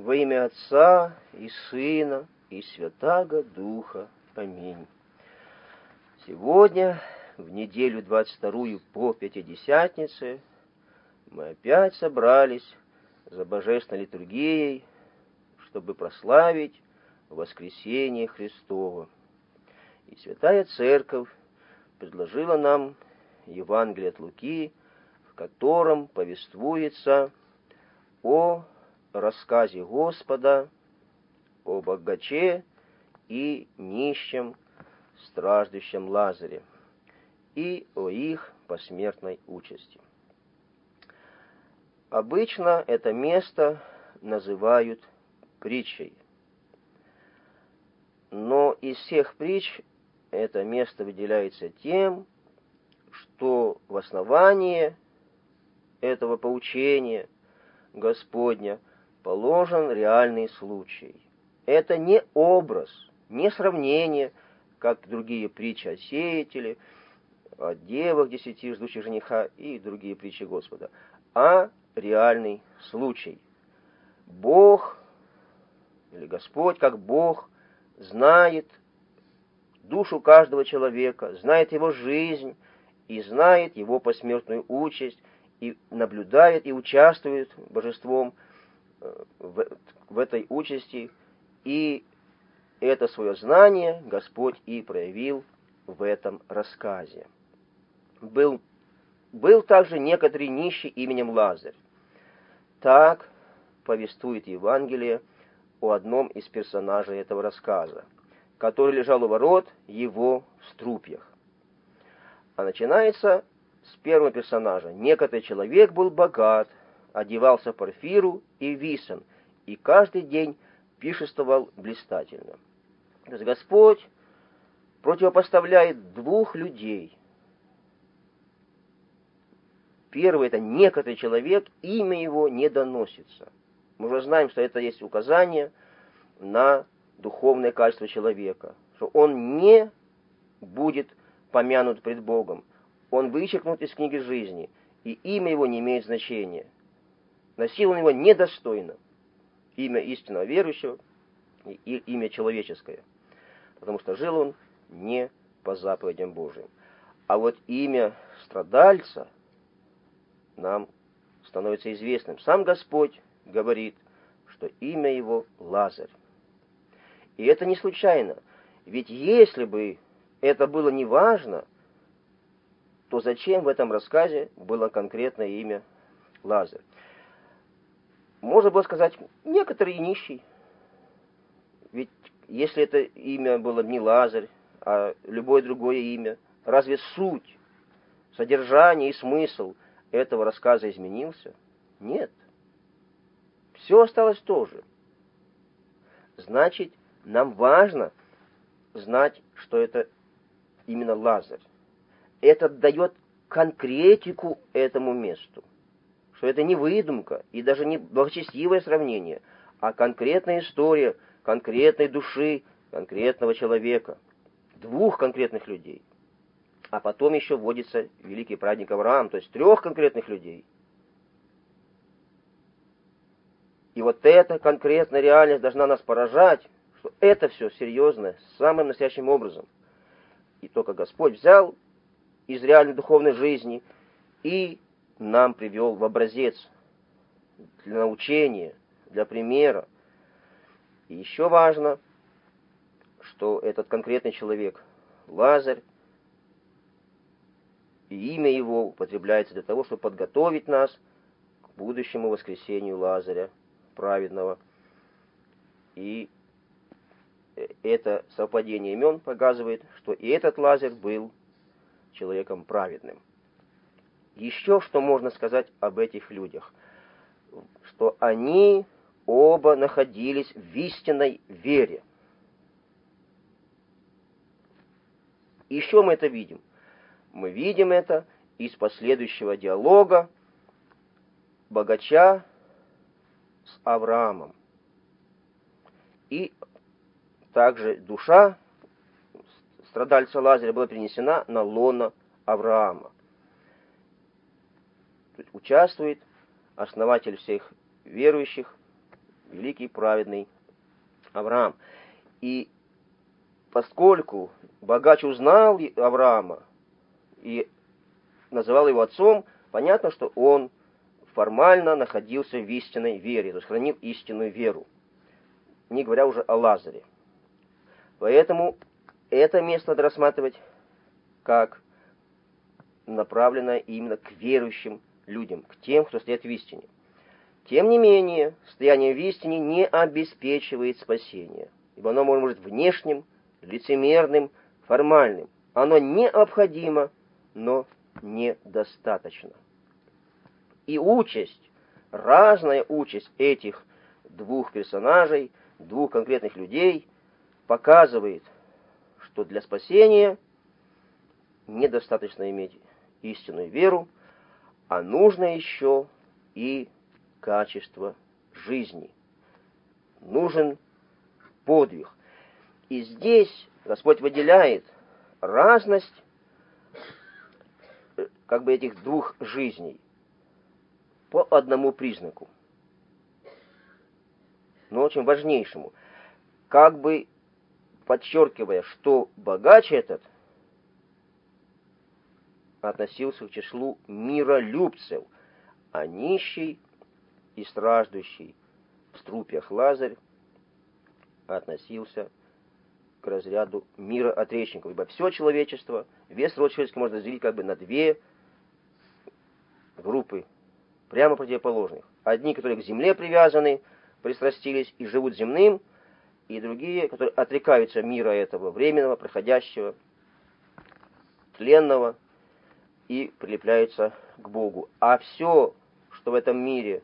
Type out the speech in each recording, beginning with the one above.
Во имя Отца и Сына и Святаго Духа. Аминь. Сегодня, в неделю 22 по Пятидесятнице, мы опять собрались за Божественной литургией, чтобы прославить воскресение Христово. И Святая Церковь предложила нам Евангелие от Луки, в котором повествуется о рассказе Господа о богаче и нищем, страждущем Лазаре, и о их посмертной участи. Обычно это место называют притчей, но из всех притч это место выделяется тем, что в основании этого поучения Господня положен реальный случай. Это не образ, не сравнение, как другие притчи о сеятеле, о девах 10 ждущих жениха и другие притчи Господа, а реальный случай. Бог, или Господь, как Бог, знает душу каждого человека, знает его жизнь и знает его посмертную участь, и наблюдает и участвует божеством в этой участи, и это свое знание Господь и проявил в этом рассказе. Был также некоторый нищий именем Лазарь. Так повествует Евангелие о одном из персонажей этого рассказа, который лежал у ворот его струпьях. А начинается с первого персонажа. Некоторый человек был богат, одевался в парфиру и висон, и каждый день пиршествовал блистательно. То есть Господь противопоставляет двух людей. Первый — это некоторый человек, имя его не доносится. Мы уже знаем, что это есть указание на духовное качество человека, что он не будет помянут пред Богом, он вычеркнут из книги жизни, и имя его не имеет значения. Носил он его недостойно. Имя истинного верующего и имя человеческое, потому что жил он не по заповедям Божьим. А вот имя страдальца нам становится известным. Сам Господь говорит, что имя его Лазарь. И это не случайно. Ведь если бы это было не важно, то зачем в этом рассказе было конкретное имя Лазарь? Можно было сказать, некоторый нищий. Ведь если это имя было не Лазарь, а любое другое имя, разве суть, содержание и смысл этого рассказа изменился? Нет. Все осталось то же. Значит, нам важно знать, что это именно Лазарь. Это дает конкретику этому месту. Что это не выдумка и даже не благочестивое сравнение, а конкретная история конкретной души, конкретного человека, двух конкретных людей. А потом еще вводится великий праздник Авраам, то есть 3 конкретных людей. И вот эта конкретная реальность должна нас поражать, что это все серьезно, самым настоящим образом. И только Господь взял из реальной духовной жизни и нам привел в образец для научения, для примера. И еще важно, что этот конкретный человек, Лазарь, и имя его употребляется для того, чтобы подготовить нас к будущему воскресению Лазаря, праведного. И это совпадение имен показывает, что и этот Лазарь был человеком праведным. Еще что можно сказать об этих людях? Что они оба находились в истинной вере. Еще мы это видим. Мы видим это из последующего диалога богача с Авраамом. И также душа страдальца Лазаря была перенесена на лоно Авраама. Тут участвует основатель всех верующих, великий праведный Авраам. И поскольку богач узнал Авраама и называл его отцом, понятно, что он формально находился в истинной вере, то есть хранил истинную веру, не говоря уже о Лазаре. Поэтому это место надо рассматривать как направленное именно к верующим людям, к тем, кто стоит в истине. Тем не менее, стояние в истине не обеспечивает спасение, ибо оно может быть внешним, лицемерным, формальным. Оно необходимо, но недостаточно. И участь, разная участь этих двух персонажей, двух конкретных людей, показывает, что для спасения недостаточно иметь истинную веру, а нужно еще и качество жизни. Нужен подвиг. И здесь Господь выделяет разность как бы этих двух жизней по одному признаку, но очень важнейшему, как бы подчеркивая, что богач этот относился к числу миролюбцев, а нищий и страждущий в струпьях Лазарь относился к разряду мироотречников, ибо все человечество, весь род человеческий можно разделить как бы на две группы, прямо противоположных. Одни, которые к земле привязаны, пристрастились и живут земным, и другие, которые отрекаются мира этого временного, проходящего, тленного, и прилепляются к Богу. А все, что в этом мире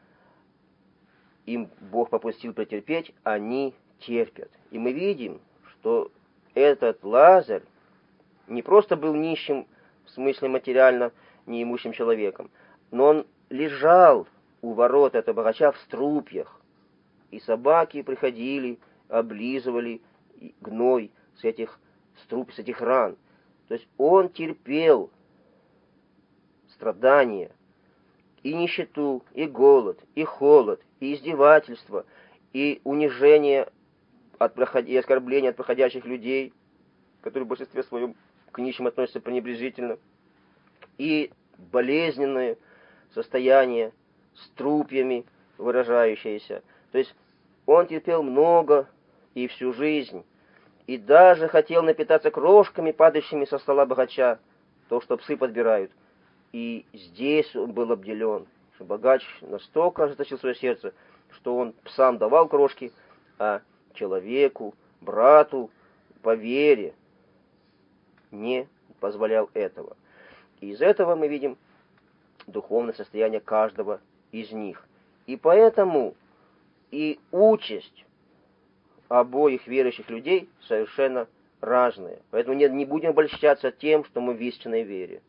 им Бог попустил претерпеть, они терпят. И мы видим, что этот Лазарь не просто был нищим, в смысле материально неимущим человеком, но он лежал у ворот этого богача в струпьях, и собаки приходили, облизывали гной с этих струп, с этих ран. То есть он терпел страдания, и нищету, и голод, и холод, и издевательство, и унижение и оскорбления от проходящих людей, которые в большинстве своем к нищим относятся пренебрежительно, и болезненное состояние с трупьями выражающееся. То есть он терпел много и всю жизнь, и даже хотел напитаться крошками, падающими со стола богача, то, что псы подбирают. И здесь он был обделен, что богач настолько ожесточил свое сердце, что он псам давал крошки, а человеку, брату по вере не позволял этого. И из этого мы видим духовное состояние каждого из них. И поэтому и участь обоих верующих людей совершенно разная. Поэтому не будем обольщаться тем, что мы в истинной вере.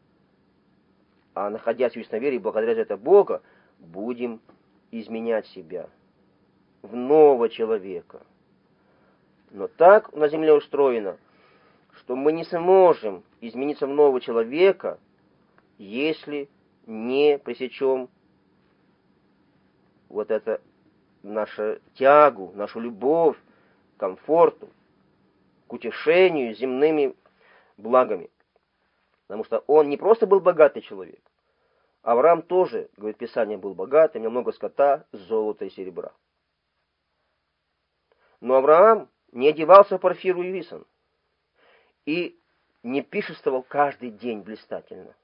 А находясь в истинной вере и благодаря за это Бога, будем изменять себя в нового человека. Но так на земле устроено, что мы не сможем измениться в нового человека, если не пресечем вот это нашу тягу, нашу любовь к комфорту, к утешению земными благами. Потому что он не просто был богатый человек. Авраам тоже, говорит Писание, был богатый, имел много скота, золота и серебра. Но Авраам не одевался в парфиру и висон и не пиршествовал каждый день блистательно.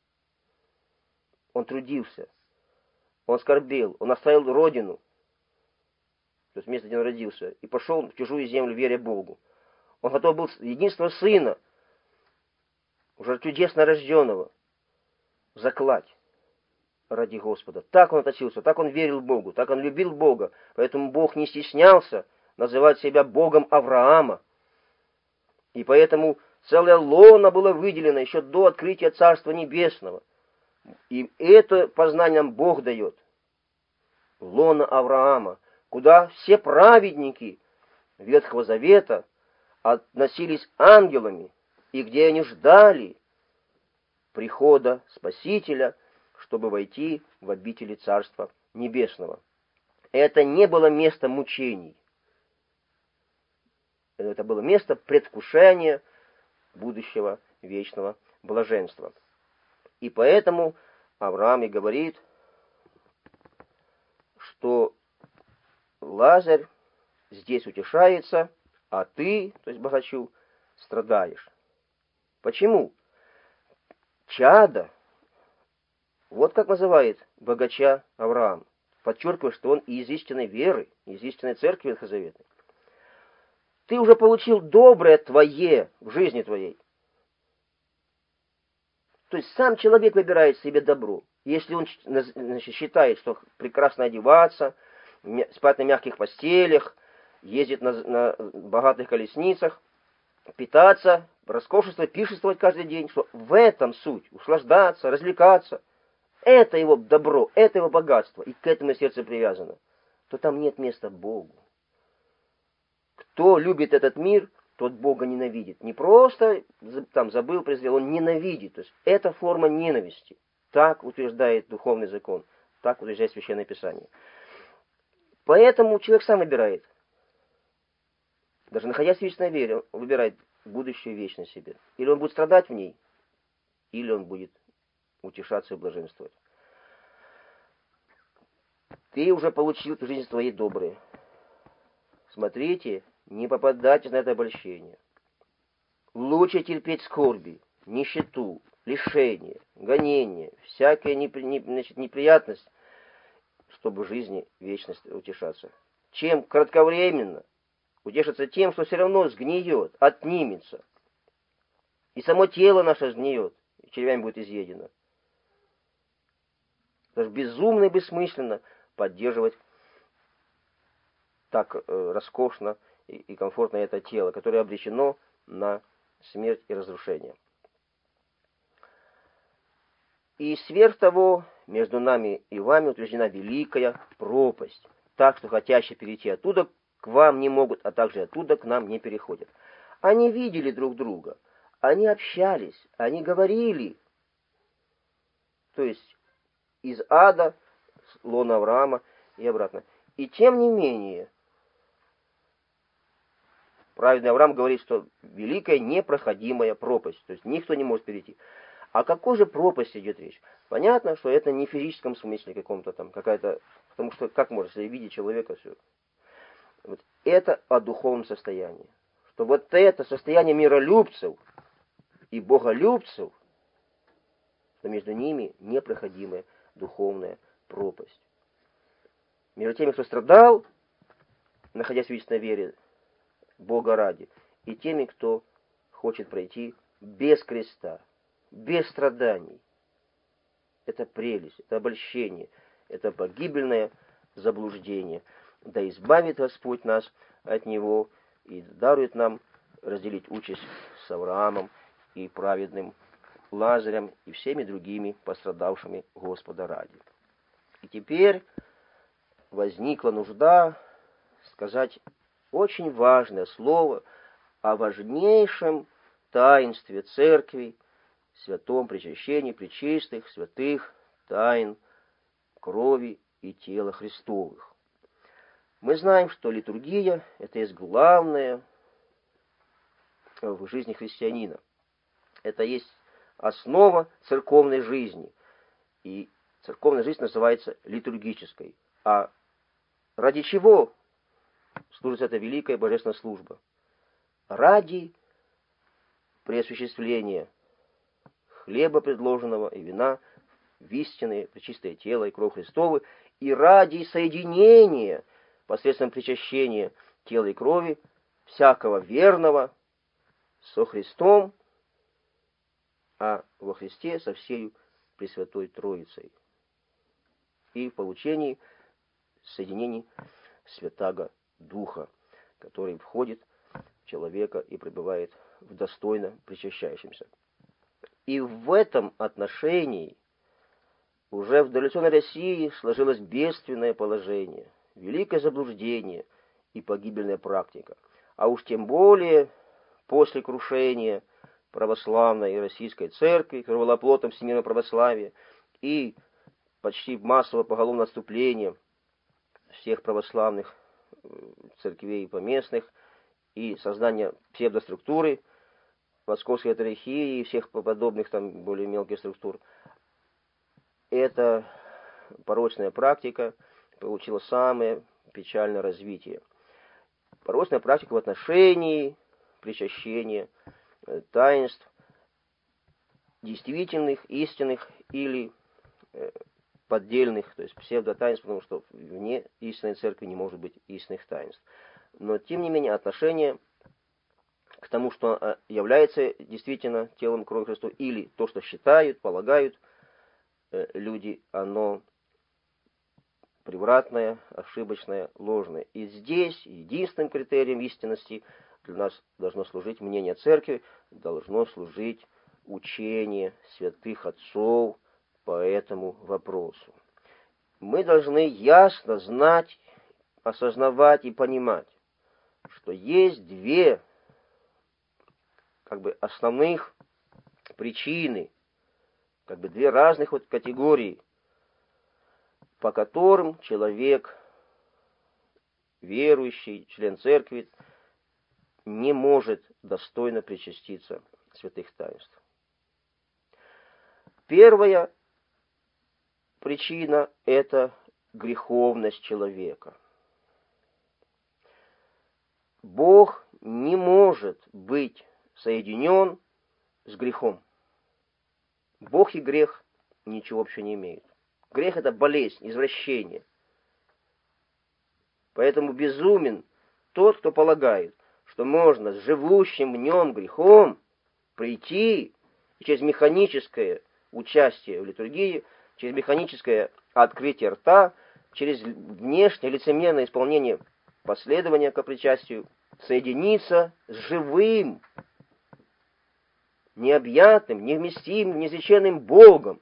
Он трудился, он скорбел, он оставил родину, то есть место, где он родился, и пошел в чужую землю, веря Богу. Он готов был единственного сына, уже чудесно рожденного, заклать ради Господа. Так он относился, так он верил Богу, так он любил Бога. Поэтому Бог не стеснялся называть себя Богом Авраама. И поэтому целое лоно было выделено еще до открытия Царства Небесного. И это познание нам Бог дает. Лоно Авраама, куда все праведники Ветхого Завета относились ангелами, и где они ждали прихода Спасителя, чтобы войти в обители Царства Небесного. Это не было место мучений. Это было место предвкушения будущего вечного блаженства. И поэтому Авраам и говорит, что Лазарь здесь утешается, а ты, то есть богачу, страдаешь. Почему? Чадо, вот как называет богача Авраам, подчеркивая, что он из истинной веры, из истинной церкви Ветхозаветной. Ты уже получил доброе твое в жизни твоей. То есть сам человек выбирает себе добро. Если он, значит, считает, что прекрасно одеваться, спать на мягких постелях, ездить на богатых колесницах, питаться, роскошествовать, пиршествовать каждый день, что в этом суть, услаждаться, развлекаться, это его добро, это его богатство, и к этому сердце привязано, то там нет места Богу. Кто любит этот мир, тот Бога ненавидит. Не просто там забыл, презрел, он ненавидит. То есть это форма ненависти. Так утверждает духовный закон, так утверждает Священное Писание. Поэтому человек сам выбирает. Даже находясь в вечной вере, он выбирает будущую вечность себе. Или он будет страдать в ней, или он будет утешаться и блаженствовать. Ты уже получил в жизни твоей добрые. Смотрите, не попадайтесь на это обольщение. Лучше терпеть скорби, нищету, лишение, гонение, всякая неприятность, чтобы в жизни вечность утешаться, чем кратковременно утешиться тем, что все равно сгниет, отнимется. И само тело наше сгниет, и червями будет изъедено. Даже безумно и бессмысленно поддерживать так роскошно и комфортно это тело, которое обречено на смерть и разрушение. И сверх того, между нами и вами утверждена великая пропасть, так что хотящие перейти оттуда к вам не могут, а также оттуда к нам не переходят. Они видели друг друга, они общались, они говорили. То есть из ада, с лона Авраама и обратно. И тем не менее, праведный Авраам говорит, что великая непроходимая пропасть, то есть никто не может перейти. О какой же пропасти идет речь? Понятно, что это не в физическом смысле каком-то там, какая-то, потому что как можно, если видеть человека, все. Вот это о духовном состоянии. Что вот это состояние миролюбцев и боголюбцев, что между ними непроходимая духовная пропасть. Между теми, кто страдал, находясь в вечной вере, Бога ради, и теми, кто хочет пройти без креста, без страданий. Это прелесть, это обольщение, это погибельное заблуждение. Да избавит Господь нас от него и дарует нам разделить участь с Авраамом и праведным Лазарем и всеми другими пострадавшими Господа ради. И теперь возникла нужда сказать очень важное слово о важнейшем таинстве Церкви, святом причащении пречистых, святых тайн крови и тела Христовых. Мы знаем, что литургия – это есть главное в жизни христианина. Это есть основа церковной жизни. И церковная жизнь называется литургической. А ради чего служит эта великая божественная служба? Ради преосуществления хлеба предложенного и вина в истинное пречистое тело и кровь Христовы, и ради соединения посредством причащения тела и крови всякого верного со Христом, а во Христе со всею Пресвятой Троицей, и в получении соединений Святаго Духа, который входит в человека и пребывает в достойно причащающемся. И в этом отношении уже в дореволюционной России сложилось бедственное положение, великое заблуждение и погибельная практика. А уж тем более после крушения православной и российской церкви, кровооплотом всемирного православия и почти массового поголовного отступления всех православных церквей поместных и создание псевдоструктуры Московской Патриархии и всех подобных там более мелких структур. Эта порочная практика получила самое печальное развитие. Порочная практика в отношении причащения таинств действительных, истинных или поддельных, то есть псевдотаинств, потому что вне истинной церкви не может быть истинных таинств. Но, тем не менее, отношение к тому, что является действительно телом крови Христу, или то, что считают, полагают люди, оно превратное, ошибочное, ложное. И здесь единственным критерием истинности для нас должно служить мнение церкви, должно служить учение святых отцов по этому вопросу. Мы должны ясно знать, осознавать и понимать, что есть две основных причины, две разных категории, по которым человек, верующий, член церкви, не может достойно причаститься святых таинств. Первая причина – это греховность человека. Бог не может быть соединен с грехом. Бог и грех ничего общего не имеют. Грех – это болезнь, извращение. Поэтому безумен тот, кто полагает, что можно с живущим в нем грехом прийти и через механическое участие в литургии, через механическое открытие рта, через внешнее лицемерное исполнение последования к причастию, соединиться с живым, необъятным, невместимым, неизреченным Богом.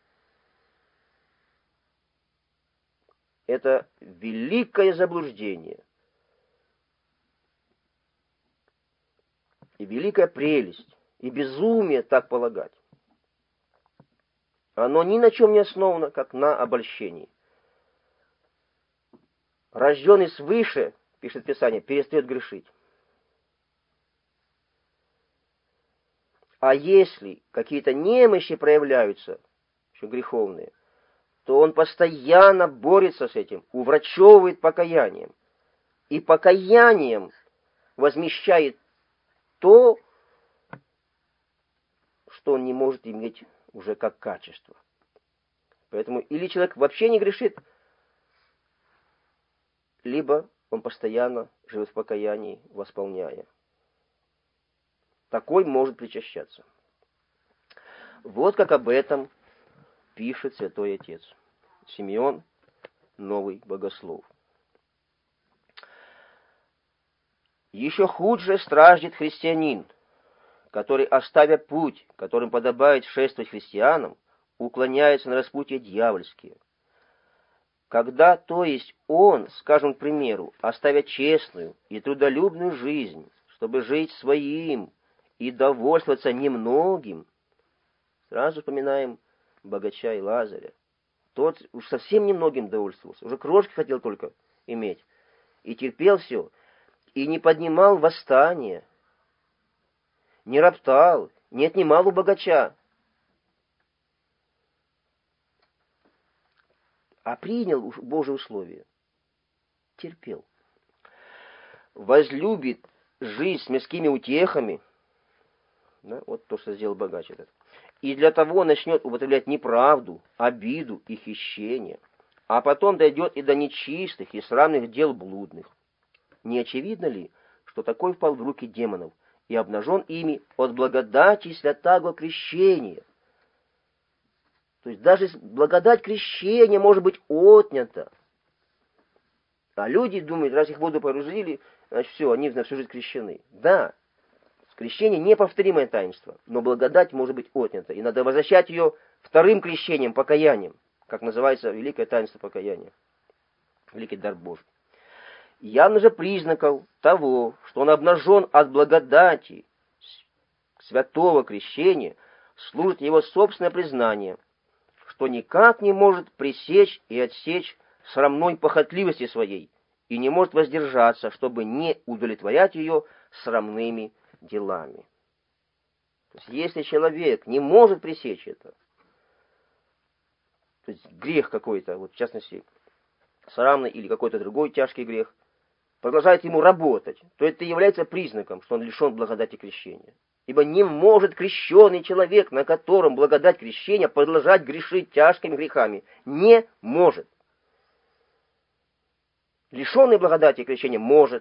Это великое заблуждение и великая прелесть, и безумие так полагать. Оно ни на чем не основано, как на обольщении. Рожденный свыше, пишет Писание, перестает грешить. А если какие-то немощи проявляются, еще греховные, то он постоянно борется с этим, уврачевывает покаянием. И покаянием возмещает то, что он не может иметь уже как качество. Поэтому или человек вообще не грешит, либо он постоянно живет в покаянии, восполняя. Такой может причащаться. Вот как об этом пишет святой отец Симеон, новый богослов. Еще хуже страждет христианин, который, оставя путь, которым подобает шествовать христианам, уклоняется на распутья дьявольские. Когда, то есть он, скажем, к примеру, оставя честную и трудолюбную жизнь, чтобы жить своим и довольствоваться немногим, сразу вспоминаем богача и Лазаря. Тот уж совсем немногим довольствовался, уже крошки хотел только иметь, и терпел все, и не поднимал восстания, не роптал, не отнимал у богача, а принял Божие условия, терпел. Возлюбит жизнь с мирскими утехами, да, вот то, что сделал богач этот, и для того начнет употреблять неправду, обиду и хищение, а потом дойдет и до нечистых и срамных дел блудных. Не очевидно ли, что такой впал в руки демонов и обнажен ими от благодати святаго крещения? То есть даже благодать крещения может быть отнята. А люди думают, раз их воду погрузили, значит все, они на всю жизнь крещены. Да, крещение неповторимое таинство, но благодать может быть отнята. И надо возвращать ее вторым крещением, покаянием, как называется великое таинство покаяния, великий дар Божий. Явно же признаков того, что он обнажен от благодати святого крещения, служит его собственное признание, что никак не может пресечь и отсечь срамной похотливости своей и не может воздержаться, чтобы не удовлетворять ее срамными делами. То есть, если человек не может пресечь это, то есть грех какой-то, вот в частности, срамный или какой-то другой тяжкий грех, продолжает ему работать, то это является признаком, что он лишен благодати крещения. Ибо не может крещеный человек, на котором благодать крещения, продолжать грешить тяжкими грехами. Не может. Лишенный благодати крещения может.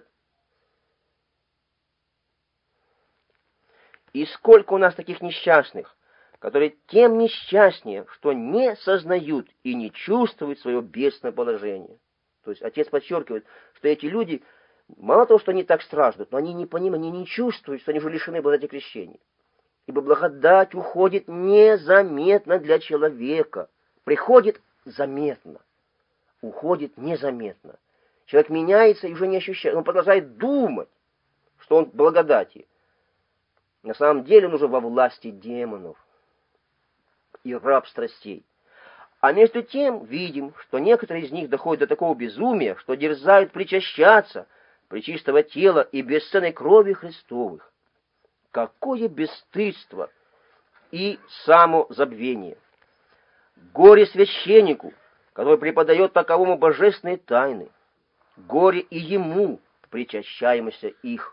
И сколько у нас таких несчастных, которые тем несчастнее, что не сознают и не чувствуют свое бедственное положение. То есть отец подчеркивает, что эти люди, мало того, что они так страждут, но они не понимают, они не чувствуют, что они уже лишены благодати крещения. Ибо благодать уходит незаметно для человека. Приходит заметно, уходит незаметно. Человек меняется и уже не ощущает, он продолжает думать, что он в благодати. На самом деле он уже во власти демонов и раб страстей. А между тем видим, что некоторые из них доходят до такого безумия, что дерзают причащаться пречистого тела и бесценной крови Христовых. Какое бесстыдство и самозабвение! Горе священнику, который преподает таковому божественные тайны. Горе и ему, причащаемся их.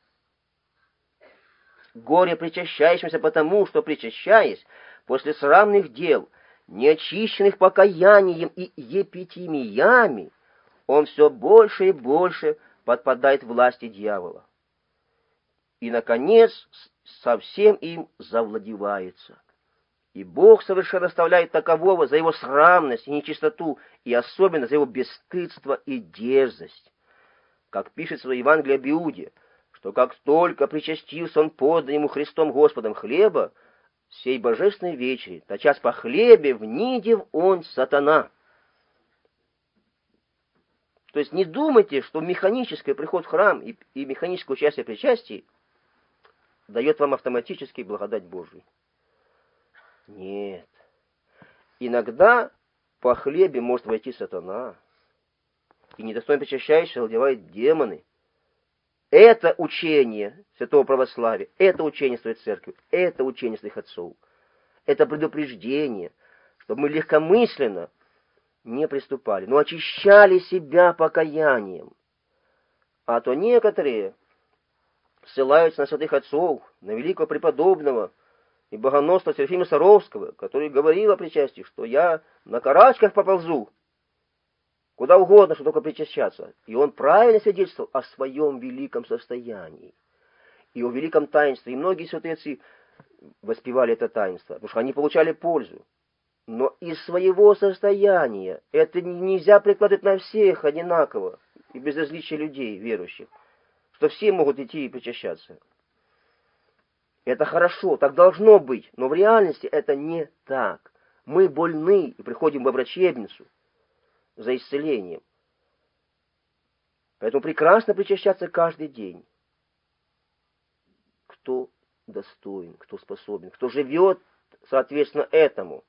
Горе причащающимся потому, что, причащаясь после срамных дел, неочищенных покаянием и епитимиями, он все больше и больше подпадает власти дьявола. И, наконец, совсем им завладевается. И Бог совершенно оставляет такового за его срамность и нечистоту, и особенно за его бесстыдство и дерзость. Как пишется в Евангелии об Иуде, что как только причастился он подан ему Христом Господом хлеба, сей божественной вечери, тотчас по хлебе внидев он сатана. То есть не думайте, что механический приход в храм и механическое участие в причастии дает вам автоматически благодать Божию. Нет. Иногда по хлебе может войти сатана, и недостойно причащающийся овладевают демоны. Это учение святого православия, это учение святой церкви, это учение святых отцов. Это предупреждение, чтобы мы легкомысленно не приступали, но очищали себя покаянием. А то некоторые ссылаются на святых отцов, на великого преподобного и богоносного Серафима Саровского, который говорил о причастии, что я на карачках поползу, куда угодно, что только причащаться. И он правильно свидетельствовал о своем великом состоянии и о великом таинстве. И многие святые отцы воспевали это таинство, потому что они получали пользу. Но из своего состояния это нельзя прикладывать на всех одинаково и без различия людей, верующих, что все могут идти и причащаться. Это хорошо, так должно быть, но в реальности это не так. Мы больны и приходим во врачебницу за исцелением. Поэтому прекрасно причащаться каждый день. Кто достоин, кто способен, кто живет соответственно этому.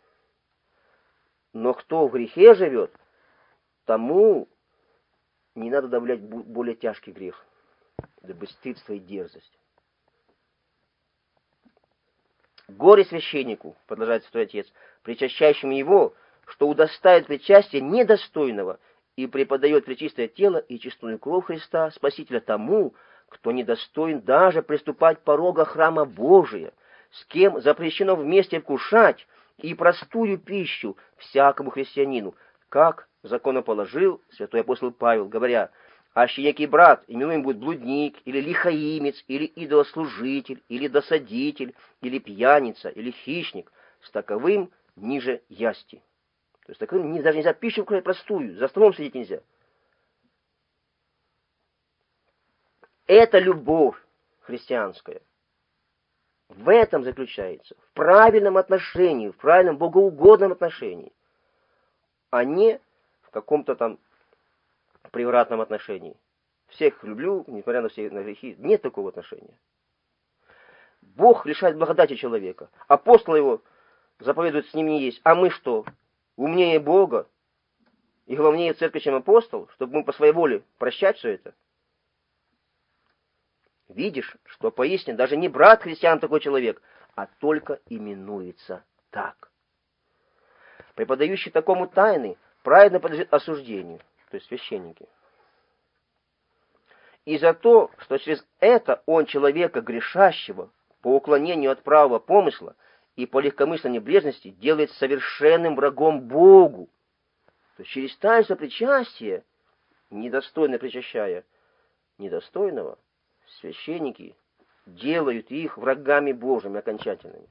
Но кто в грехе живет, тому не надо добавлять более тяжкий грех, это бесстыдство и дерзость. Горе священнику, продолжает святой отец, причащающему его, что удостаивает причастия недостойного и преподает пречистое тело и чистую кровь Христа, Спасителя, тому, кто недостоин даже приступать порога храма Божия, с кем запрещено вместе вкушать и простую пищу всякому христианину, как законоположил святой апостол Павел, говоря: «Аще некий брат, именуем будет блудник, или лихаимец, или идолослужитель, или досадитель, или пьяница, или хищник, с таковым ниже ясти». То есть таковым даже нельзя пищу вкушать простую, за столом сидеть нельзя. Это любовь христианская. В этом заключается, в правильном отношении, в правильном богоугодном отношении, а не в каком-то там превратном отношении. Всех люблю, несмотря на все грехи. Нет такого отношения. Бог лишает благодати человека. Апостол его заповедует с ним не есть. А мы что? Умнее Бога? и главнее в церкви, чем апостол, чтобы мы по своей воле прощать все это? Видишь, что поистине даже не брат христиан такой человек, а только именуется так. Преподающий такому тайны праведно подлежит осуждению, то есть священники. И за то, что через это он человека грешащего по уклонению от правого помысла и по легкомысленной небрежности делает совершенным врагом Богу. То есть через таинство причастия, недостойно причащая недостойного, священники делают их врагами Божьими окончательными.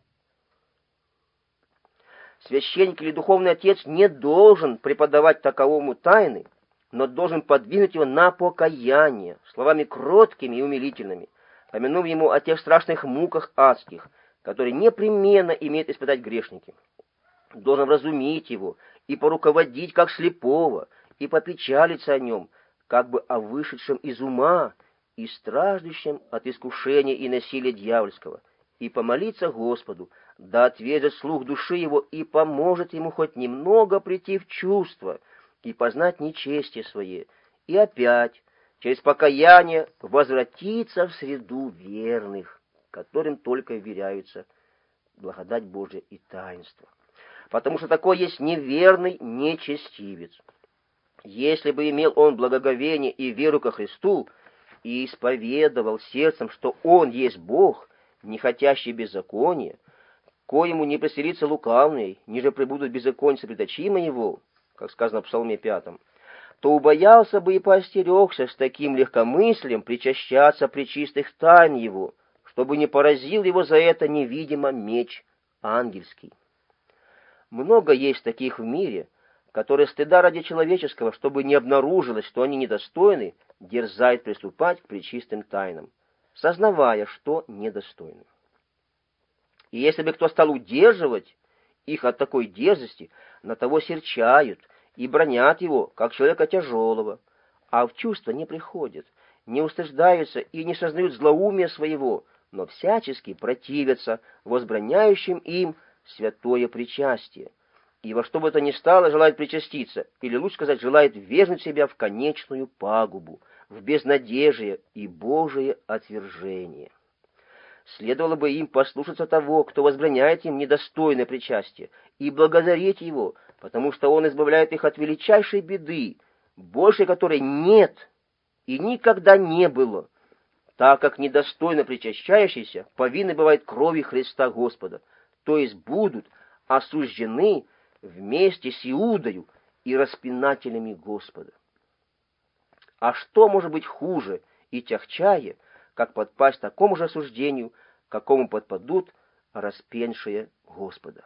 Священник или духовный отец не должен преподавать таковому тайны, но должен подвинуть его на покаяние, словами кроткими и умилительными, помянув ему о тех страшных муках адских, которые непременно имеют испытать грешники. Должен вразумить его и поруководить, как слепого, и попечалиться о нем, как бы о вышедшем из ума и страждущем от искушения и насилия дьявольского, и помолиться Господу, да отведет слух души его и поможет ему хоть немного прийти в чувство и познать нечестие свое, и опять, через покаяние, возвратиться в среду верных, которым только вверяются благодать Божия и таинство. Потому что такой есть неверный нечестивец. Если бы имел он благоговение и веру ко Христу, и исповедовал сердцем, что Он есть Бог, не хотящий беззакония, коему не преселится лукавный, ниже пребудут беззаконницы пред очима его, как сказано в Псалме 5, то убоялся бы и поостерегся с таким легкомыслием причащаться пречистых тайн его, чтобы не поразил его за это невидимо меч ангельский. Много есть таких в мире, которые стыда ради человеческого, чтобы не обнаружилось, что они недостойны, дерзают приступать к пречистым тайнам, сознавая, что недостойны. И если бы кто стал удерживать их от такой дерзости, на того серчают и бранят его, как человека тяжелого, а в чувство не приходят, не устыждаются и не сознают злоумия своего, но всячески противятся возбраняющим им святое причастие, и во что бы то ни стало желает причаститься, или лучше сказать, желает ввергнуть себя в конечную пагубу, в безнадежие и Божие отвержение. Следовало бы им послушаться того, кто возбраняет им недостойное причастие, и благодарить его, потому что он избавляет их от величайшей беды, большей которой нет и никогда не было, так как недостойно причащающийся повинны бывает крови Христа Господа, то есть будут осуждены вместе с Иудою и распинателями Господа. А что может быть хуже и тягчае, как подпасть такому же осуждению, какому подпадут распеншие Господа?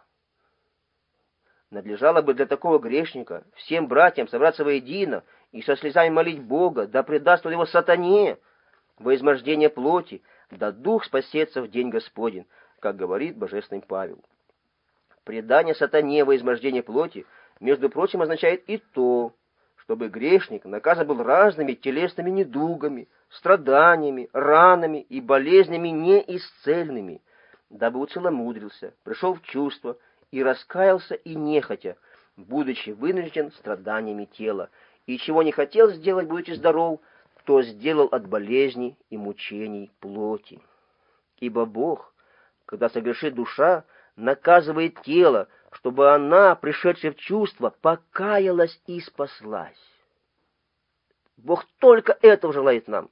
Надлежало бы для такого грешника всем братьям собраться воедино и со слезами молить Бога, да предаст он его сатане во измождение плоти, да дух спасется в день Господень, как говорит божественный Павел. Предание сатане во измождение плоти, между прочим, означает и то, чтобы грешник наказан был разными телесными недугами, страданиями, ранами и болезнями неисцельными, дабы уцеломудрился, пришел в чувство и раскаялся и нехотя, будучи вынужден страданиями тела, и чего не хотел сделать, будучи здоров, то сделал от болезней и мучений плоти. Ибо Бог, когда согрешит душа, наказывает тело, чтобы она, пришедшая в чувство, покаялась и спаслась. Бог только этого желает нам.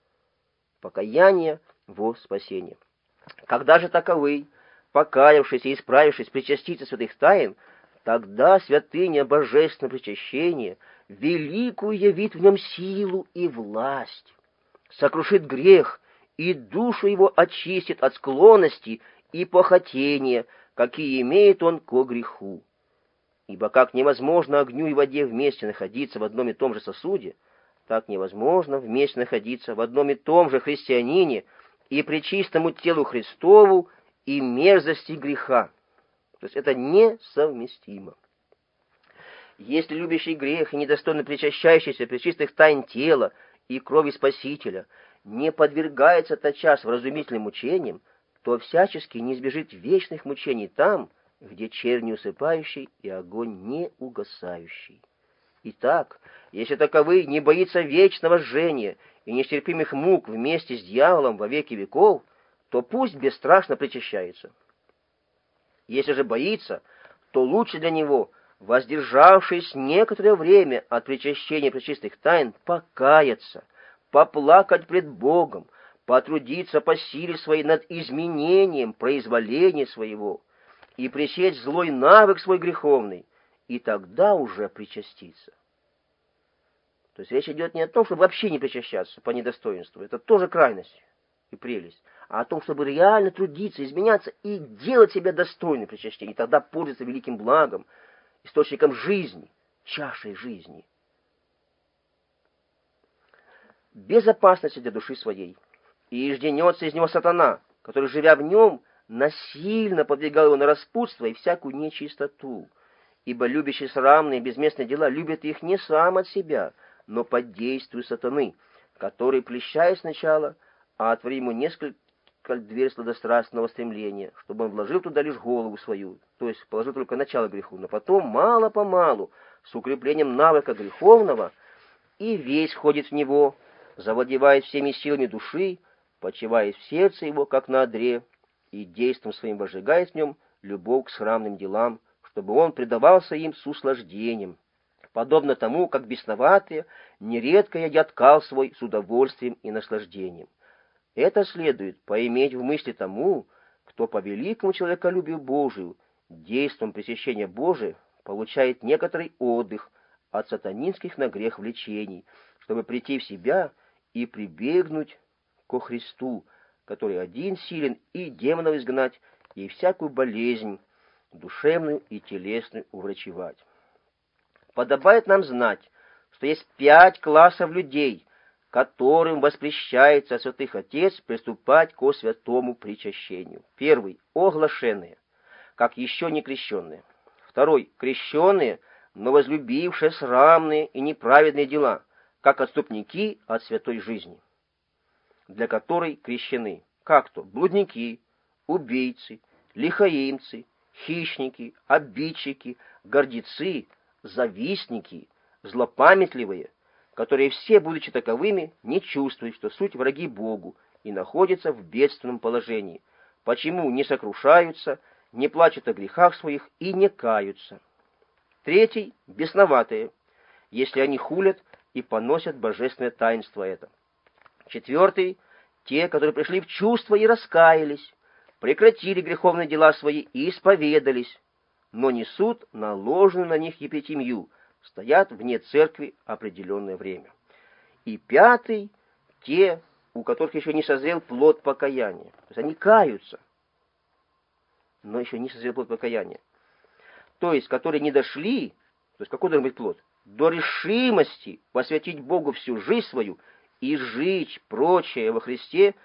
Покаяние во спасение. Когда же таковый, покаявшись и исправившись, причастится святых тайн, тогда святыня божественного причащения великую явит в нем силу и власть, сокрушит грех и душу его очистит от склонности и похотения, какие имеет он ко греху. Ибо как невозможно огню и воде вместе находиться в одном и том же сосуде, так невозможно вместе находиться в одном и том же христианине и пречистому телу Христову и мерзости греха. То есть это несовместимо. Если любящий грех и недостойно причащающийся пречистых тайн тела и крови Спасителя не подвергается тотчас вразумительным мучениям, то всячески не избежит вечных мучений там, где чернь не усыпающий и огонь не угасающий. Итак, если таковый не боится вечного жжения и нестерпимых мук вместе с дьяволом во веки веков, то пусть бесстрашно причащается. Если же боится, то лучше для него, воздержавшись некоторое время от причащения пречистых тайн, покаяться, поплакать пред Богом, потрудиться по силе своей над изменением произволения своего и пресечь злой навык свой греховный, и тогда уже причаститься. То есть речь идет не о том, чтобы вообще не причащаться по недостоинству, это тоже крайность и прелесть, а о том, чтобы реально трудиться, изменяться и делать себя достойным причащения, и тогда пользоваться великим благом, источником жизни, чашей жизни. Безопасности для души своей. И жденется из него сатана, который, живя в нем, насильно подвигал его на распутство и всякую нечистоту. Ибо любящий срамные и безместные дела любит их не сам от себя, но под действию сатаны, который, плещая сначала, а отвори ему несколько дверь сладострастного стремления, чтобы он вложил туда лишь голову свою, то есть положил только начало греху, но потом мало-помалу, с укреплением навыка греховного, и весь входит в него, завладевает всеми силами души, почивает в сердце его, как на одре, и действом своим возжигает в нем любовь к срамным делам, чтобы он предавался им с услаждением, подобно тому, как бесноватые нередко едят кал свой с удовольствием и наслаждением. Это следует поиметь в мысли тому, кто по великому человеколюбию Божию, действом пресыщения Божия, получает некоторый отдых от сатанинских на грех влечений, чтобы прийти в себя и прибегнуть ко Христу, который один силен и демонов изгнать, и всякую болезнь, душевную и телесную, уврачевать. Подобает нам знать, что есть 5 классов людей, которым воспрещается святых отец приступать ко святому причащению. Первый — оглашенные, как еще не крещенные. Второй — крещенные, но возлюбившие срамные и неправедные дела, как отступники от святой жизни, для которой крещены как-то блудники, убийцы, лихаимцы, хищники, обидчики, гордецы, завистники, злопамятливые, которые все, будучи таковыми, не чувствуют, что суть враги Богу и находятся в бедственном положении, почему не сокрушаются, не плачут о грехах своих и не каются. Третий — бесноватые, если они хулят и поносят божественное таинство это. Четвертый — те, которые пришли в чувство и раскаялись, прекратили греховные дела свои и исповедались, но несут наложенную на них епитимию, стоят вне церкви определенное время. И пятый — те, у которых еще не созрел плод покаяния. То есть они каются, но еще не созрел плод покаяния. То есть, которые не дошли, то есть какой должен быть плод? До решимости посвятить Богу всю жизнь свою и жить прочее во Христе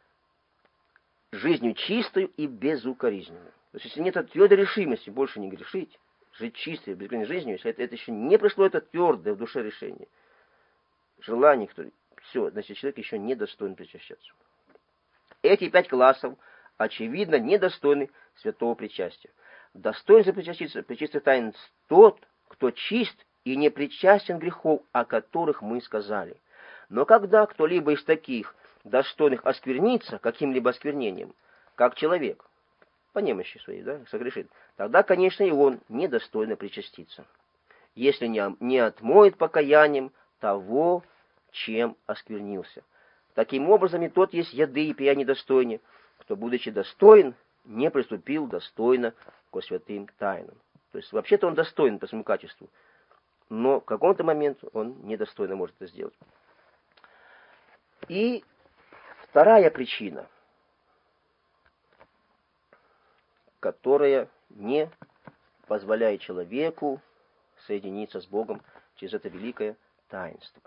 жизнью чистою и безукоризненной. То есть, если нет твердой решимости больше не грешить, жить чистой, безукоризненной жизнью, если это еще не пришло это твердое в душе решение, желание, которое, все, значит, человек еще не достоин причащаться. Эти 5 классов, очевидно, недостойны святого причастия. Достоин же причаститься пречистых тайн тот, кто чист и не причастен грехов, о которых мы сказали. Но когда кто-либо из таких достойных осквернится каким-либо осквернением, как человек, по немощи своей, согрешит, тогда, конечно, и он недостойно причаститься, если не отмоет покаянием того, чем осквернился. Таким образом, и тот есть еды и пия недостойный, кто, будучи достоин, не приступил достойно ко святым тайнам. То есть, вообще-то он достоин по своему качеству, но в каком-то момент он недостойно может это сделать. И вторая причина, которая не позволяет человеку соединиться с Богом через это великое таинство.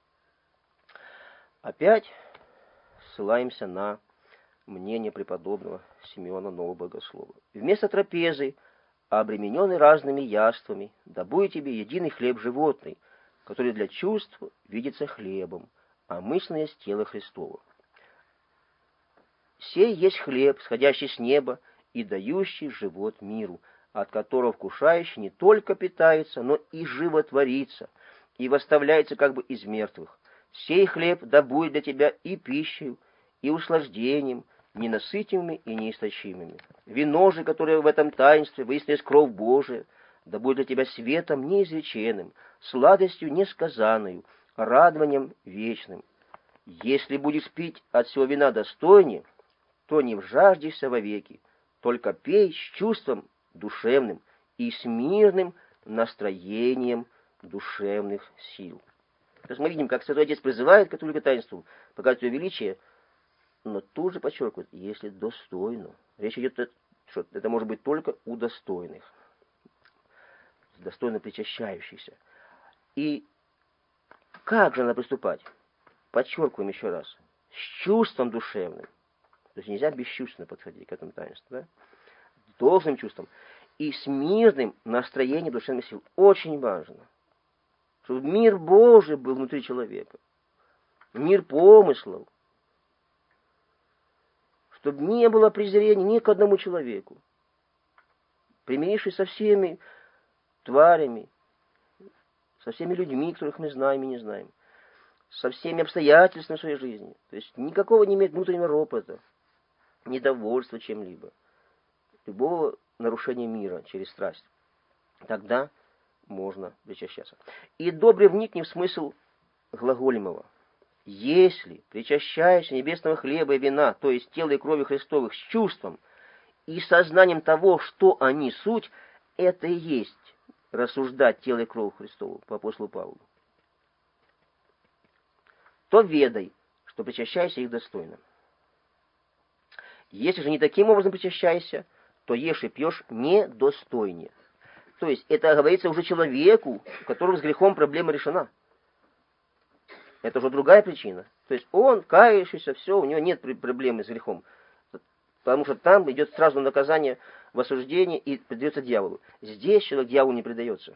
Опять ссылаемся на мнение преподобного Симеона Нового Богослова. Вместо трапезы, обремененный разными яствами, добуй тебе единый хлеб животный, который для чувств видится хлебом, а мысленно есть тело Христово. Сей есть хлеб, сходящий с неба и дающий живот миру, от которого вкушающий не только питается, но и животворится, и восставляется как бы из мертвых. Сей хлеб да будет для тебя и пищей, и услаждением, ненасытимыми и неистощимыми. Вино же, которое в этом таинстве, выяснилось кровь Божия, да будет для тебя светом неизреченным, сладостью несказанную, радованием вечным. Если будешь пить от всего вина достойнее, то не вжаждешься вовеки, только пей с чувством душевным и с мирным настроением душевных сил. То есть мы видим, как Святой Отец призывает к католику таинству, показать ее величие, но тут же подчеркивает, если достойно. Речь идет, что это может быть только у достойных, достойно причащающихся. И как же надо приступать? Подчеркиваем еще раз. С чувством душевным. То есть нельзя бесчувственно подходить к этому таинству. Да? С должным чувством. И с мирным настроением душевных сил. Очень важно. Чтобы мир Божий был внутри человека. Мир помыслов. Чтобы не было презрения ни к одному человеку. Примирившись со всеми тварями, со всеми людьми, которых мы знаем и не знаем, со всеми обстоятельствами своей жизни. То есть никакого не иметь внутреннего ропота, недовольства чем-либо, любого нарушения мира через страсть. Тогда можно причащаться. И добре вникни в смысл глаголемого. Если причащаешься небесного хлеба и вина, то есть тела и крови Христовых, с чувством и сознанием того, что они суть, это и есть рассуждать тело и кровь Христову, по апостолу Павлу, то ведай, что причащайся их достойно. Если же не таким образом причащайся, то ешь и пьешь недостойнее. То есть это говорится уже человеку, у которого с грехом проблема решена. Это уже другая причина. То есть он кающийся, все, у него нет проблемы с грехом. Потому что там идет сразу наказание в осуждении и предается дьяволу. Здесь человек дьяволу не предается.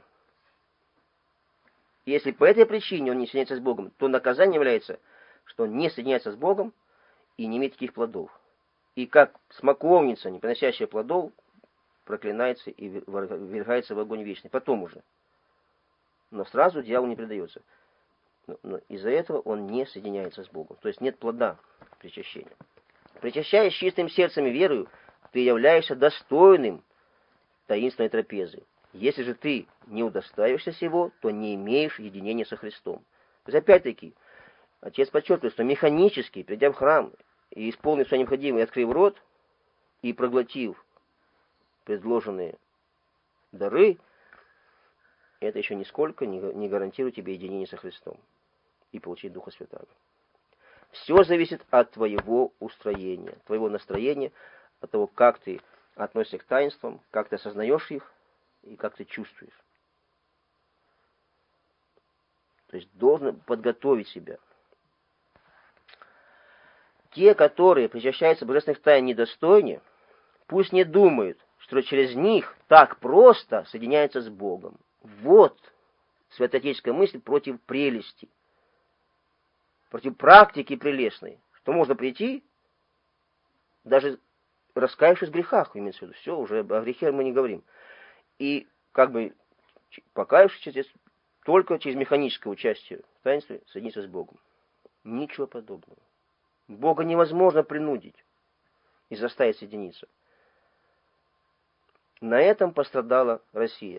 Если по этой причине он не соединяется с Богом, то наказание является, что он не соединяется с Богом и не имеет таких плодов. И как смоковница, не приносящая плодов, проклинается и ввергается в огонь вечный. Потом уже. Но сразу дьяволу не предается. Но из-за этого он не соединяется с Богом. То есть нет плода причащения. Причащаясь чистым сердцем и верою, ты являешься достойным таинственной трапезы. Если же ты не удостаиваешься сего, то не имеешь единения со Христом. То есть опять-таки, Отец подчеркивает, что механически, придя в храм и исполнив все необходимое, открыв рот и проглотив предложенные дары, это еще нисколько не гарантирует тебе единение со Христом и получить Духа Святаго. Все зависит от твоего устроения, твоего настроения, от того, как ты относишься к таинствам, как ты осознаешь их и как ты чувствуешь. То есть должен подготовить себя. Те, которые причащаются божественных тайн недостойне, пусть не думают, что через них так просто соединяются с Богом. Вот святоотеческая мысль против прелести, против практики прелестной, что можно прийти, даже раскаявшись в грехах, имеется в виду, все, уже о грехе мы не говорим, и как бы покаявшись только через механическое участие в таинстве соединиться с Богом. Ничего подобного. Бога невозможно принудить и заставить соединиться. На этом пострадала Россия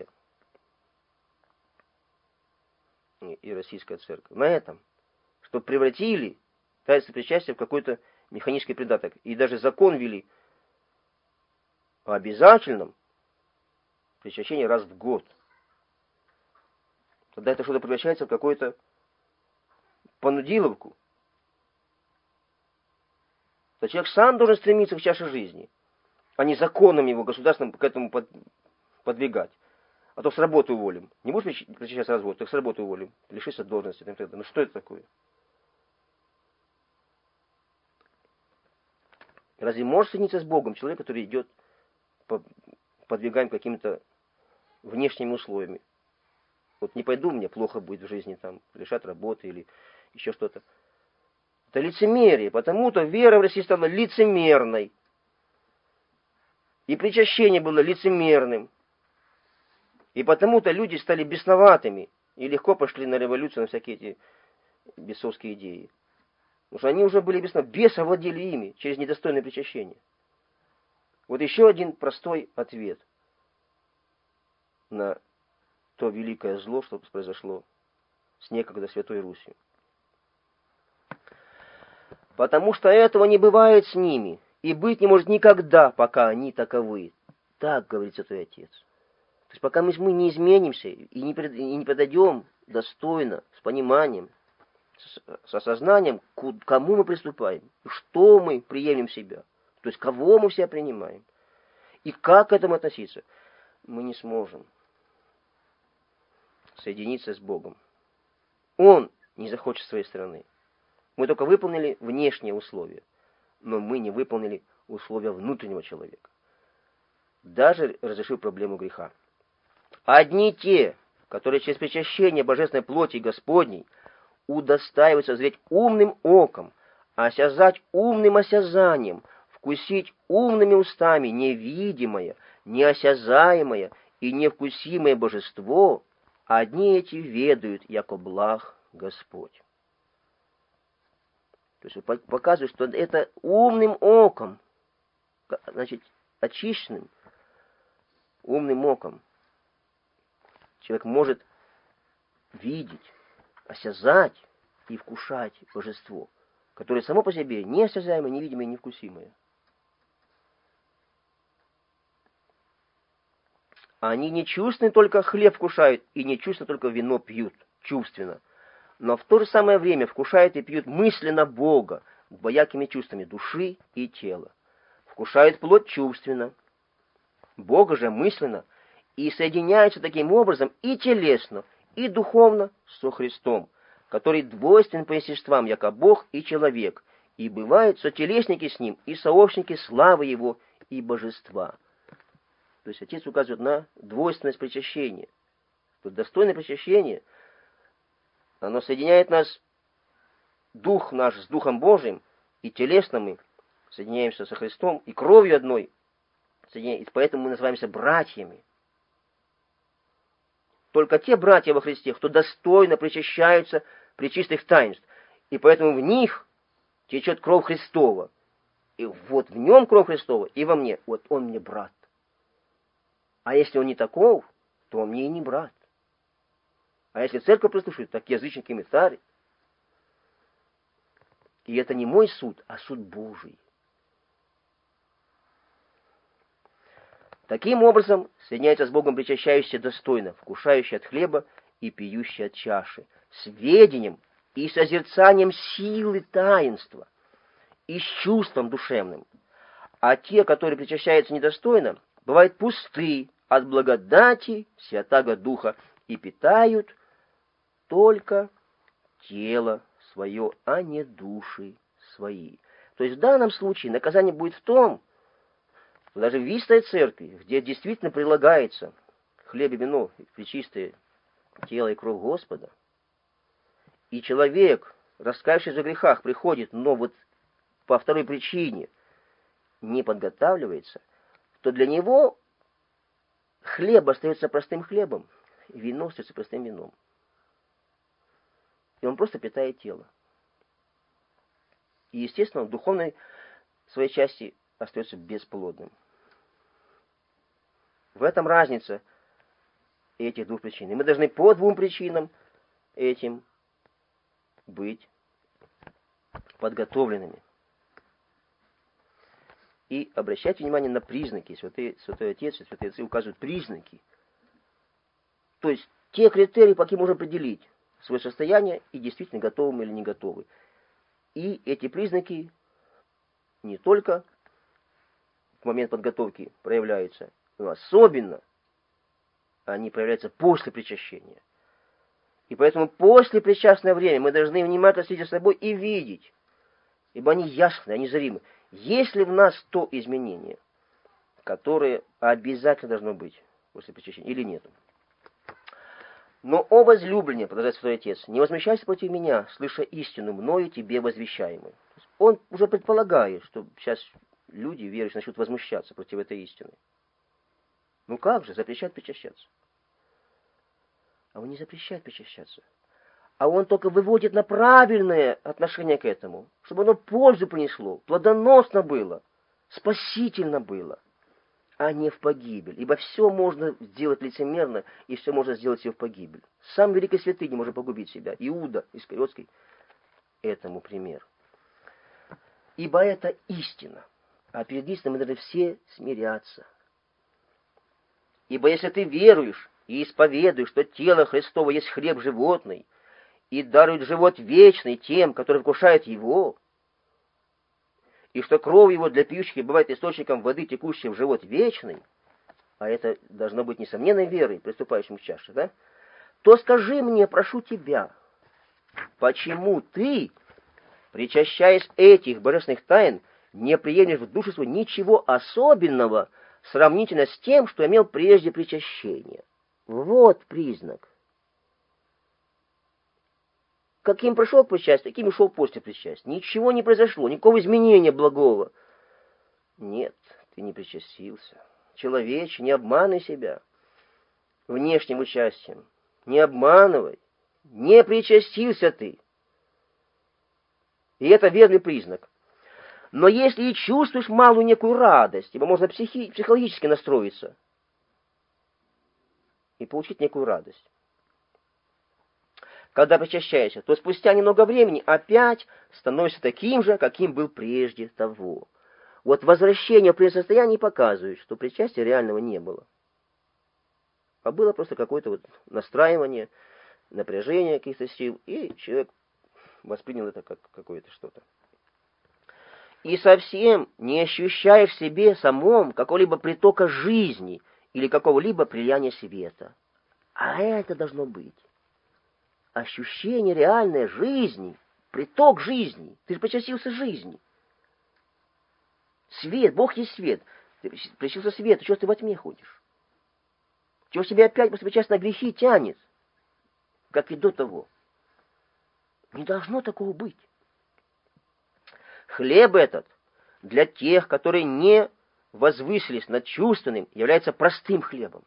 и российская церковь. На этом, что превратили таинство причастия в какой-то механический придаток. И даже закон ввели о обязательном причащении раз в год. Тогда это что-то превращается в какую-то понудиловку. То человек сам должен стремиться к чаше жизни, а не законом его государственным к этому подвигать. А то с работы уволим. Не будешь причащаться раз в год, так с работы уволим. Лишишься должности. Ну что это такое? Разве может соединиться с Богом человек, который идет подвигаем какими-то внешними условиями? Вот не пойду, мне плохо будет в жизни, там, лишат работы или еще что-то. Это лицемерие, потому-то вера в России стала лицемерной. И причащение было лицемерным. И потому-то люди стали бесноватыми И легко пошли на революцию, на всякие эти бесовские идеи. Потому что они уже были бессовестны, бесы овладели ими через недостойное причащение. Вот еще один простой ответ на то великое зло, что произошло с некогда Святой Русью. Потому что этого не бывает с ними, и быть не может никогда, пока они таковы. Так говорит Святой Отец. То есть пока мы не изменимся и не подойдем достойно, с пониманием, с осознанием, к кому мы приступаем, что мы приемлем в себя, то есть кого мы себя принимаем, и как к этому относиться, мы не сможем соединиться с Богом. Он не захочет с своей стороны. Мы только выполнили внешние условия, но мы не выполнили условия внутреннего человека, даже разрешив проблему греха. Одни те, которые через причащение божественной плоти Господней удостаиваются зреть умным оком, осязать умным осязанием, вкусить умными устами невидимое, неосязаемое и невкусимое божество, одни эти ведают, яко благ Господь. То есть показывает, что это умным оком, значит, очищенным умным оком человек может видеть, осязать и вкушать божество, которое само по себе неосязаемое, невидимое, невкусимое. Они не чувственно только хлеб вкушают и не чувственно только вино пьют, чувственно, но в то же самое время вкушают и пьют мысленно Бога, двоякими чувствами души и тела. Вкушают плоть чувственно, Бога же мысленно, и соединяются таким образом и телесно, и духовно со Христом, который двойствен по естествам, яко Бог и человек, и бывают сотелесники с Ним и сообщники славы Его и божества. То есть Отец указывает на двойственность причащения. Что достойное причащение, оно соединяет нас, дух наш с Духом Божиим, и телесно мы соединяемся со Христом, и кровью одной соединяемся, и поэтому мы называемся братьями. Только те братья во Христе, кто достойно причащаются пречистых таинств, и поэтому в них течет кровь Христова. И вот в нем кровь Христова, и во мне, вот он мне брат. А если он не таков, то он мне и не брат. А если церковь прислушивает, так язычник и мытарь. И это не мой суд, а суд Божий. Таким образом, соединяется с Богом причащающийся достойно, вкушающий от хлеба и пьющий от чаши, с ведением и созерцанием силы таинства, и с чувством душевным. А те, которые причащаются недостойно, бывают пусты от благодати Святаго Духа и питают только тело свое, а не души свои. То есть в данном случае наказание будет в том, что даже в истой церкви, где действительно прилагается хлеб и вино, пречистое тело и кровь Господа, и человек, раскаявшийся в грехах, приходит, но вот по второй причине не подготавливается, то для него хлеб остается простым хлебом, и вино остается простым вином. И он просто питает тело. И, естественно, в духовной своей части остается бесплодным. В этом разница этих двух причин. И мы должны по двум причинам этим быть подготовленными. И обращайте внимание на признаки. Святой Отец и Святые Отцы указывают признаки. То есть те критерии, по каким можно определить свое состояние и действительно готовы мы или не готовы. И эти признаки не только в момент подготовки проявляются, но особенно они проявляются после причащения. И поэтому после причастное время мы должны внимательно следить за собой и видеть, ибо они ясны, они зримы. Есть ли в нас то изменение, которое обязательно должно быть после причащения, или нет? Но, о возлюбленный, продолжает Святой Отец, не возмущайся против меня, слыша истину мною тебе возвещаемую. Он уже предполагает, что сейчас люди, верующие, начнут возмущаться против этой истины. Ну как же, запрещать причащаться? А он не запрещает причащаться. А он только выводит на правильное отношение к этому, чтобы оно пользу принесло, плодоносно было, спасительно было, а не в погибель. Ибо все можно сделать лицемерно, и все можно сделать все в погибель. Сам великий святый не может погубить себя. Иуда Искариотский этому пример. Ибо это истина. А перед истиной мы должны все смиряться. Ибо если ты веруешь и исповедуешь, что тело Христово есть хлеб животный, и дарует живот вечный тем, которые вкушают его, и что кровь его для пьющих бывает источником воды, текущей в живот вечный, а это должно быть несомненной верой, приступающим к чаше, да? То скажи мне, прошу тебя, почему ты, причащаясь этих божественных тайн, не приемлешь в душу свою ничего особенного сравнительно с тем, что имел прежде причащения? Вот признак. Каким пришел к причастию, таким и шел после причастия. Ничего не произошло, никакого изменения благого. Нет, ты не причастился. Человече, не обманывай себя внешним участием. Не обманывай. Не причастился ты. И это верный признак. Но если и чувствуешь малую некую радость, ибо можно психологически настроиться и получить некую радость, когда причащаешься, то спустя немного времени опять становишься таким же, каким был прежде того. Вот возвращение в прежнее состояние показывает, что причастия реального не было. А было просто какое-то вот настраивание, напряжение каких-то сил, и человек воспринял это как какое-то что-то. И совсем не ощущаешь в себе самом какого-либо притока жизни или какого-либо прияния света. А это должно быть. Ощущение реальной жизни, приток жизни. Ты же причастился жизни. Свет, Бог есть свет. Ты причастился свету, чего ты во тьме ходишь? Чего тебя опять после причастия на грехи тянет, как и до того? Не должно такого быть. Хлеб этот для тех, которые не возвысились над чувственным, является простым хлебом.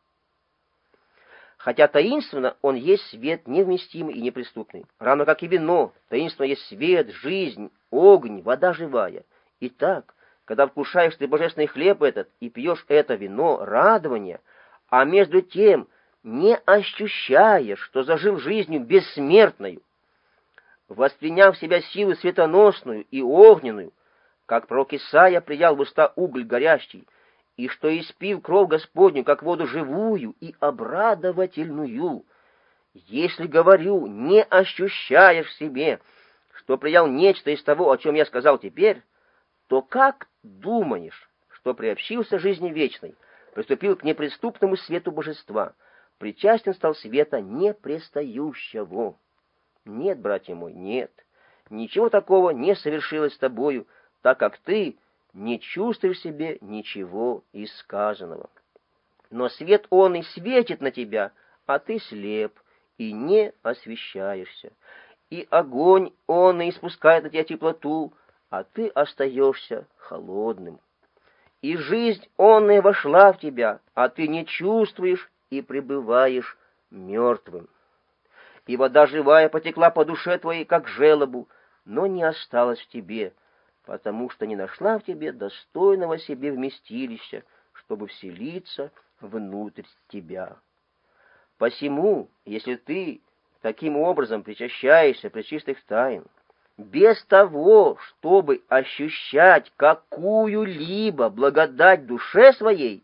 Хотя таинственно он есть свет невместимый и неприступный. Равно как и вино, таинственно есть свет, жизнь, огонь, вода живая. Итак, когда вкушаешь ты божественный хлеб этот и пьешь это вино, радование, а между тем не ощущаешь, что зажил жизнью бессмертною, восприняв в себя силу светоносную и огненную, как пророк Исаия приял в уста уголь горящий, и что испил кровь Господню, как воду живую и обрадовательную. Если, говорю, не ощущаешь в себе, что приял нечто из того, о чем я сказал теперь, то как думаешь, что приобщился жизни вечной, приступил к неприступному свету божества, причастен стал света непрестающего? Нет, братья мои, нет. Ничего такого не совершилось с тобою, так как ты не чувствуешь в себе ничего из сказанного. Но свет он и светит на тебя, а ты слеп и не освещаешься. И огонь он и испускает на тебя теплоту, а ты остаешься холодным. И жизнь он и вошла в тебя, а ты не чувствуешь и пребываешь мертвым. И вода живая потекла по душе твоей, как желобу, но не осталась в тебе, потому что не нашла в тебе достойного себе вместилища, чтобы вселиться внутрь тебя. Посему, если ты таким образом причащаешься пречистых тайн, без того, чтобы ощущать какую-либо благодать душе своей,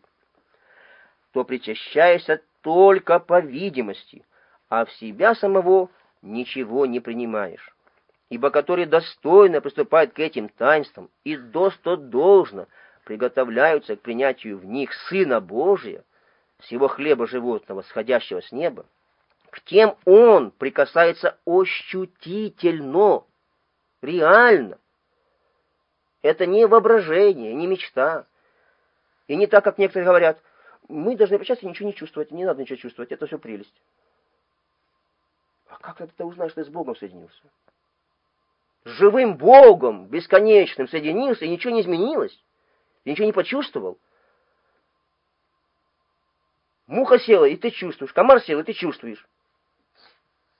то причащаешься только по видимости, а в себя самого ничего не принимаешь. Ибо который достойно приступает к этим таинствам и что должно приготовляются к принятию в них Сына Божия, всего хлеба животного, сходящего с неба, к тем он прикасается ощутительно, реально. Это не воображение, не мечта. И не так, как некоторые говорят, мы должны причастие ничего не чувствовать, не надо ничего чувствовать, это все прелесть. А как ты узнаешь, что ты с Богом соединился? С живым Богом, бесконечным, соединился, и ничего не изменилось, и ничего не почувствовал. Муха села, и ты чувствуешь, комар сел, и ты чувствуешь.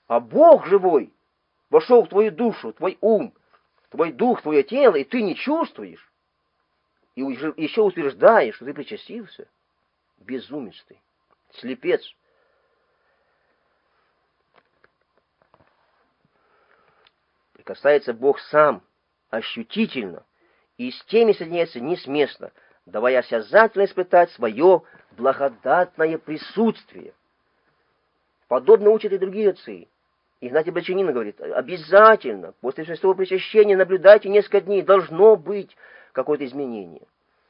А Бог живой вошел в твою душу, в твой ум, в твой дух, в твое тело, и ты не чувствуешь, и еще утверждаешь, что ты причастился. Безумец ты, слепец. Прикасается Бог сам, ощутительно, и с теми соединяется несместно, давая осязательно испытать свое благодатное присутствие. Подобно учат и другие отцы. Игнатий Брачанин говорит, обязательно после шестого причащения наблюдайте несколько дней, должно быть какое-то изменение.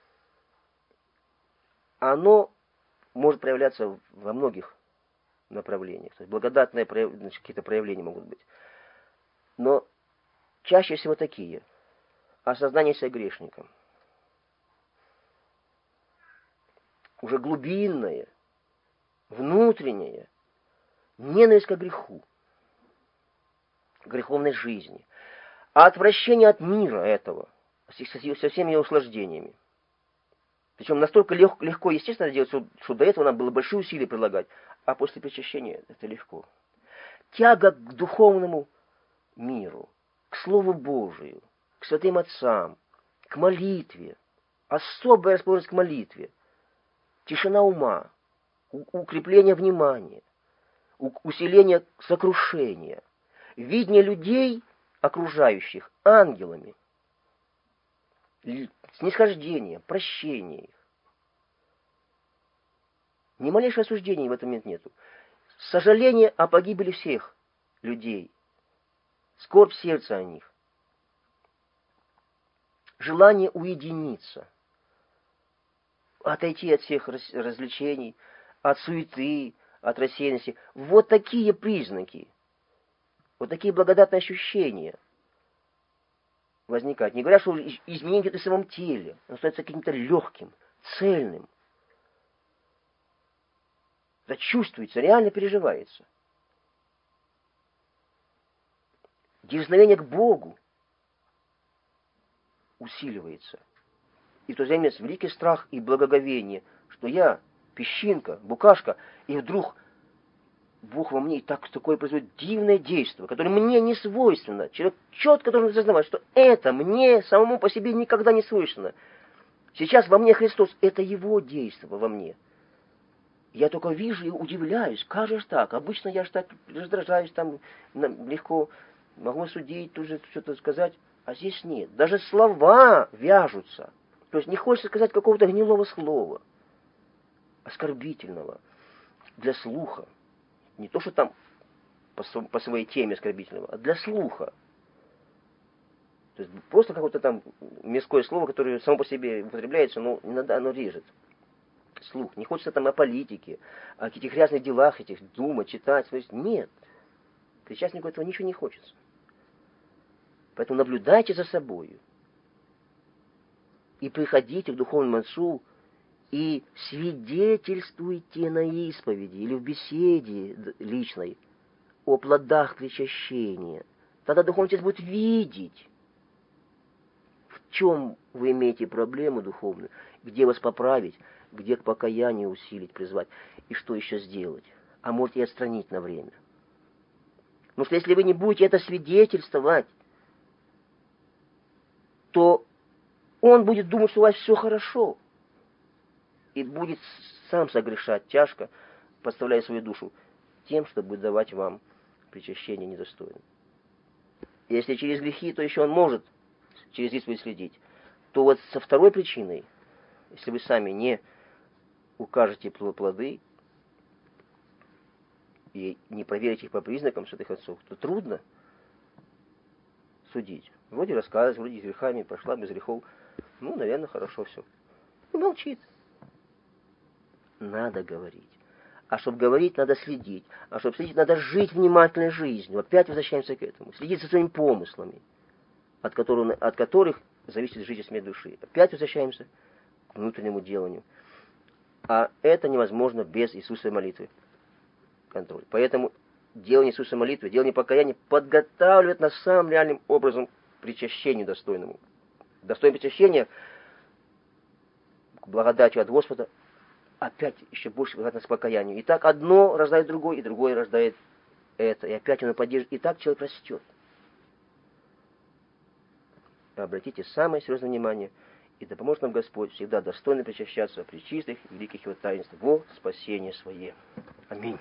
Оно может проявляться во многих направлениях. То есть благодатные какие-то проявления могут быть. Но чаще всего такие. Осознание себя грешником. Уже глубинное, внутреннее, ненависть к греху, к греховной жизни, а отвращение от мира этого, со всеми его услаждениями. Причем настолько легко и естественно делать, что до этого надо было большие усилия прилагать, а после причащения это легко. Тяга к духовному миру, к Слову Божию, к святым отцам, к молитве, особая расположенность к молитве, тишина ума, укрепление внимания, усиление сокрушения, видение людей, окружающих, ангелами, снисхождение, прощение их. Ни малейшего осуждения в этом нету. Сожаление о погибели всех людей, скорбь сердца о них, желание уединиться, отойти от всех развлечений, от суеты, от рассеянности. Вот такие признаки, вот такие благодатные ощущения возникают. Не говоря, что изменение где-то в самом теле, оно становится каким-то легким, цельным. Это чувствуется, реально переживается. Дерзновение к Богу усиливается. И в то же время великий страх и благоговение, что я песчинка, букашка, и вдруг Бог во мне и такое производит дивное действие, которое мне не свойственно. Человек четко должен осознавать, что это мне самому по себе никогда не свойственно. Сейчас во мне Христос, это Его действие во мне. Я только вижу и удивляюсь, как же так? Обычно я же так раздражаюсь, там легко могу судить, тут же что-то сказать, а здесь нет. Даже слова вяжутся. То есть не хочется сказать какого-то гнилого слова, оскорбительного для слуха. Не то, что там по своей теме оскорбительного, а для слуха. То есть просто какое-то там мирское слово, которое само по себе употребляется, но иногда оно режет слух. Не хочется там о политике, о каких грязных делах этих думать, читать. То есть нет. Причастнику этого ничего не хочется. Поэтому наблюдайте за собой. И приходите к духовному отцу и свидетельствуйте на исповеди или в беседе личной о плодах причащения. Тогда духовный отец будет видеть, в чем вы имеете проблему духовную, где вас поправить, где к покаянию усилить, призвать, и что еще сделать. А может и отстранить на время. Потому что если вы не будете это свидетельствовать, то он будет думать, что у вас все хорошо. И будет сам согрешать тяжко, подставляя свою душу тем, что будет давать вам причащение недостойным. Если через грехи, то еще он может через исповедь следить. То вот со второй причиной, если вы сами не укажете плоды и не проверите их по признакам святых отцов, то трудно судить. Вроде раскаялась, вроде с грехами прошла без грехов. Ну, наверное, хорошо все. И молчит. Надо говорить. А чтобы говорить, надо следить. А чтобы следить, надо жить внимательной жизнью. Опять возвращаемся к этому. Следить за своими помыслами, от которых зависит жизнь и смерть души. Опять возвращаемся к внутреннему деланию. А это невозможно без Иисусовой молитвы. Контроль. Поэтому делание Иисусовой молитвы, делание покаяния подготавливает нас самым реальным образом к причащению достойному. Достойное причащение к благодати от Господа опять еще больше благодатность к покаянию. И так одно рождает другое, и другое рождает это, и опять оно поддерживает, и так человек растет. Обратите самое серьезное внимание, и да поможет нам Господь всегда достойно причащаться при чистых и великих Его таинств во спасение свое. Аминь.